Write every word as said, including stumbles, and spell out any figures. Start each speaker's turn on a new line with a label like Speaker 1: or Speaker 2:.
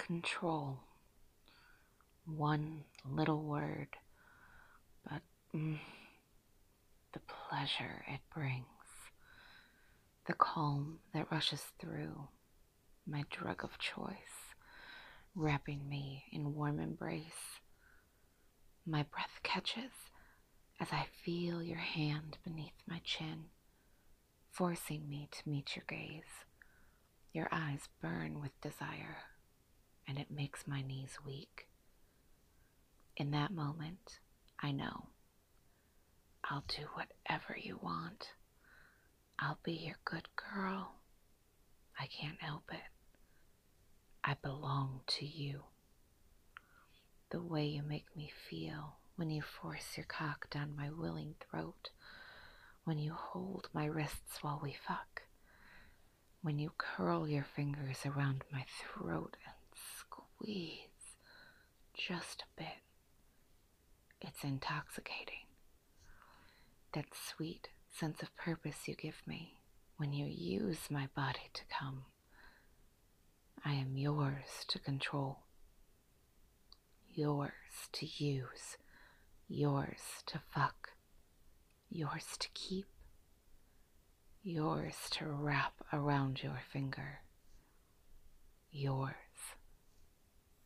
Speaker 1: control. One little word, but mm, the pleasure it brings. The calm that rushes through, my drug of choice, wrapping me in warm embrace. My breath catches as I feel your hand beneath my chin, forcing me to meet your gaze. Your eyes burn with desire, and it makes my knees weak. In that moment, I know I'll do whatever you want. I'll be your good girl. I can't help it. I belong to you. The way you make me feel when you force your cock down my willing throat, when you hold my wrists while we fuck, when you curl your fingers around my throat and squeeze just a bit. It's intoxicating. That sweet sense of purpose you give me when you use my body to come. I am yours to control, yours to use, yours to fuck, yours to keep, yours to wrap around your finger, yours